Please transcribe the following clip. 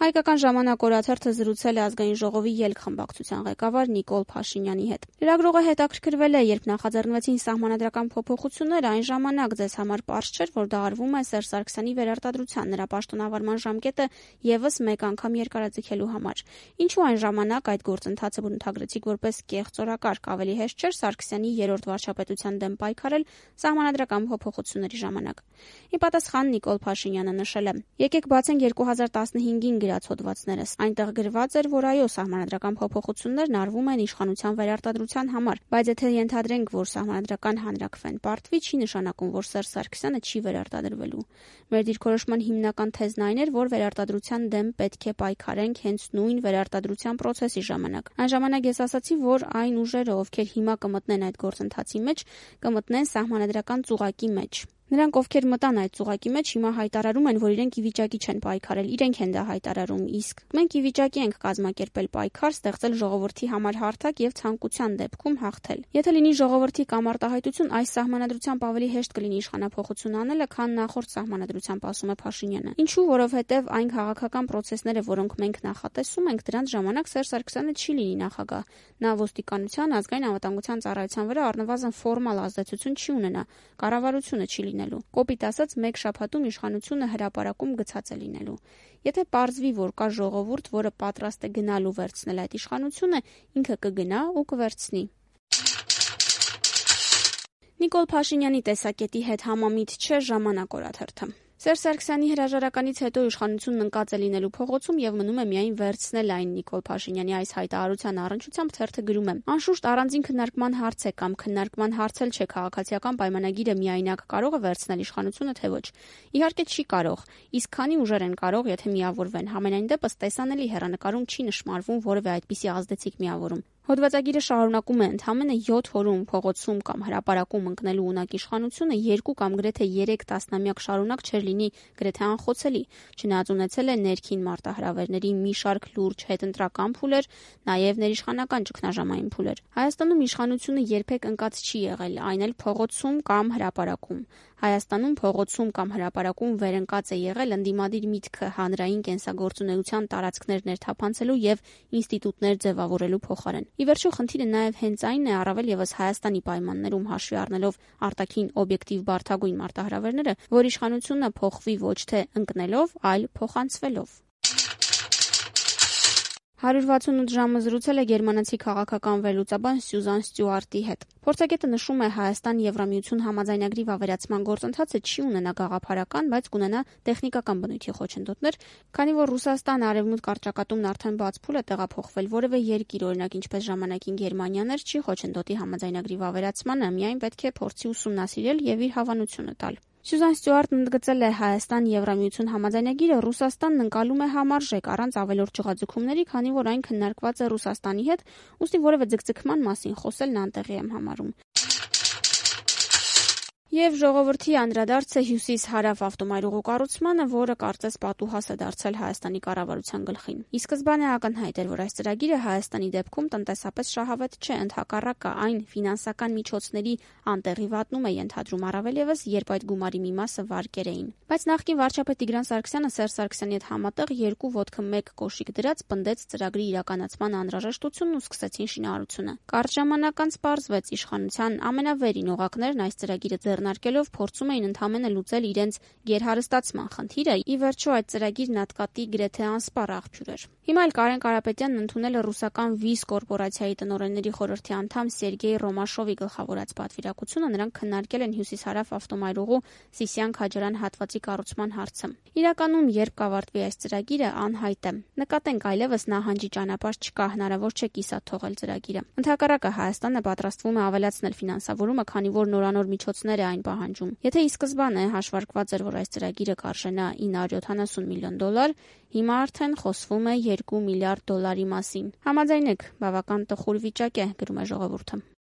Հայկական ժամանակ օրաթերթը զրուցել է ազգային ժողովի ելք խմբակցության ղեկավար Նիկոլ Փաշինյանի հետ։ Լրագրողը հետաքրքրվել է, երբ նախաձեռնվեցին սահմանադրական փոփոխությունները, այն ժամանակ ձեզ համար պարզ չէր, որ դա արվում է Սերժ Սարգսյանի վերարտադրության, նրա պաշտոնավարման ժամկետը եւս մեկ անգամ երկարաձգելու համար։ Ինչու այն ժամանակ այդ գործընթացը բնութագրեցիք որպես կեղծ օրակարգ, ավելի հեշտ չէր Սարգսյանի երրորդ վարչապետության դեմ պայքարել սահմանադրական փոփոխությունների ժամանակ։ Ի պատասխան Նիկոլ Փաշինյանը նշել է. «Եկեք բացենք 2015-ին գրած հոդվածներս։ Այնտեղ գրված էր, որ այո, սահմանադրական փոփոխություններն արվում են իշխանության վերարտադրության համար, բայց եթե ենթադրենք, որ սահմանադրական հանրաքվեն պարտվի, չի նշանակում, որ Սերժ Սարգսյանը չի վերարտադրվելու։ Մեր դիրքորոշման հիմնական թեզն այն էր, որ վերարտադրության դեմ պետք է պայքարենք հենց նույն վերարտադրության պրոցեսի ժամանակ։ Այն ժամանակ ես ասացի, որ այն ուժերը, ովքեր հիմա կմտնեն այդ գործընթացի մեջ, կմտնեն սահմանադրական ծուղակի մեջ։ Նրանք, ովքեր մտան այդ ծուղակի մեջ, հիմա հայտարարում են, որ իրենք ի վիճակի չեն պայքարել, իրենք են դա հայտարարում, իսկ մենք ի վիճակի ենք կազմակերպել պայքար, ստեղծել ժողովրդի համար հարթակ եւ ցանկության դեպքում հաղթել։ Եթե լինի ժողովրդի կամ արտահայտություն, այս սահմանադրությամբ ավելի հեշտ կլինի իշխանափոխություն անելը, քան նախորդ սահմանադրությամբ, ասում է Փաշինյանը։ Ինչու, որովհետեւ այն քաղաքական պրոցեսները, որոնք մենք նախատեսում ենք, դրանց ժամանակ Սերժ Սարգսյանը չի լինի նախագահ։ Նա ոստիկանության, ազգային անվտանգության ծառայության վրա առնվազն ֆորմալ ազդեցություն չի ունենա, կառավարությունը չի լինելու։ Կոպիտ ասած, մեկ շաբաթում իշխանությունը հրապարակում գցած է լինելու։ Եթե պարզվի, որ կա ժողովուրդ, որը պատրաստ է գնալու վերցնել այդ իշխանությունը, ինքը կգնա ու կվերցնի։ Նիկոլ Փաշինյանի տեսակետի հետ համամիտ չէ ժամանակ օրաթերթը։ Սերժ Սարգսյանի հրաժարականից հետո իշխանությունն ընկած է լինելու փողոցում եւ մնում է միայն վերցնել այն։ Նիկոլ Փաշինյանի այս հայտարարության առնչությամբ թերթը գրում է. «Անշուշտ առանձին քննարկման հարց է կամ քննարկման հարց էլ չէ քաղաքացիական պայմանագիրը միայնակ կարող է վերցնել իշխանությունը, թե ոչ։ Իհարկե չի կարող, իսկ քանի ուժեր են կարող, եթե միավորվեն։ Համենայն դեպս տեսանելի հեռանկարում չի նշмарվում որևէ այդպիսի ազդեցիկ միավորում։ Հոդվածագիրը շարունակում է. ընդամենը 7 օրում փողոցում կամ հրապարակում ընկնելու ունակ իշխանությունը 2 կամ գրեթե 3 տասնամյակ շարունակ չէր լինի գրեթե անխոցելի, չնայած ունեցել է ներքին մարտահրավերների մի շարք լուրջ հետընտրական փուլեր, նաև ներիշխանական ճգնաժամային փուլեր։ Հայաստանում իշխանությունը երբեք ընկած չի եղել, այն էլ փողոցում կամ հրապարակում։ Հայաստանում փողոցում կամ հրապարակում վերընկած է եղել ընդդիմադիր միտքը հանրային կենսագործունեության տարածքներ ներթափանցելու եւ ինստիտուտներ ձևավորելու փոխարեն։ Ի վերջո խնդիրը նաև հենց այն է, առավել եւս Հայաստանի պայմաններում հաշվի առնելով արտաքին օբյեկտիվ բարդագույն մարտահրավերները, որ իշխանությունը փոխվի ոչ թե ընկնելով, այլ փոխանցվելով։ 168 ժամը զրուցել է գերմանացի քաղաքական վերլուծաբան Սյուզան Ստյուարտի հետ։ Փորձագետը նշում է, Հայաստան-Եվրամիություն համաձայնագրի վավերացման գործընթացը չի ունենա գաղափարական, բայց կունենա տեխնիկական բնույթի խոչընդոտներ, քանի որ Ռուսաստան-Արևմուտք առճակատումն արդեն բաց փուլ է տեղափոխվել, որևէ երկիր, օրինակ ինչպես ժամանակին Գերմանիան էր, չի խոչընդոտի համաձայնագրի վավերացմանը, միայն պետք է փորձի ուսումնասիրել եւ իր հավանությունը տալ։ Սյուզան Ստյուարտն ընդգծել է, Հայաստան-Եվրամիություն համաձայնագիրը Ռուսաստանն ընկալում է համարժեք առանց ավելորդ ջղաձգումների, քանի որ այն քննարկված է Ռուսաստանի հետ, ուստի որևէ ձգձգման մասին խոսելն անտեղի եմ համարում։ Եվ ժողովրդի անդրադարձը հյուսիս-հարավ ավտոմայրուղու կառուցմանը, որը կարծես պատուհաս է դարձել Հայաստանի կառավարության գլխին։ Ի սկզբանե ակնհայտ էր, որ այս ծրագիրը Հայաստանի դեպքում տնտեսապես շահավետ չէ, ընդհակառակը այն ֆինանսական միջոցների անտեղի վատնում է ենթադրում, առավել եւս, երբ այդ գումարի մի մասը վարկեր էին։ Բայց նախկին վարչապետ Տիգրան Սարգսյանը Սերժ Սարգսյանի հետ համատեղ 2 ոտքը 1 կոշիկ դրած պնդեց ծրագրի իրականացման անհրաժեշտությունն ու սկսեցին շինարարությունը։ Կարճ ժամանակ անց պարզվեց, իշխանության ամենավերին օղակներն այս ծրագիրը ձեռնարկելով փորձում էին ընդհանրապես լուծել իրենց գերհարստացման խնդիրը։ Ի վերջո այդ ծրագիրն ատկատի գրեթե անսպառ աղբյուր էր։ Հիմա էլ Կարեն Կարապետյանն ընդունել է ռուսական Վիզ կորպորացիայի տնօրենների խորհրդի անդամ Սերգեյ Ռոմաշովի գլխավորած պատվիրակությունը, նրանք քննարկել են հյուսիս-հարավ ավտոմայրուղու Սիսիան-Քաջարան հատվածի կառուցման հարցը։ Իրականում, երբ կավարտվի այս ծրագիրը, անհայտ է։ Նկատենք, այլևս նահանջի ճանապարհ չկա, հնարավոր չէ կիսատ թողել ծրագիրը։ Ընդհակառակը Հայաստանը պատրաստվում է ավելացնել ֆինանսավորումը, քանի որ նորանոր միջոցներ է այն պահանջում։ Եթե ի սկզբանե հաշվարկված էր, որ այս ծրագիրը կարժենա $970 միլիոն, հիմա արդեն խոսվում է $2 միլիարդ մասին։ Համաձայնեք, բավական տխուր վիճակ է, գրում է ժողովուրդը։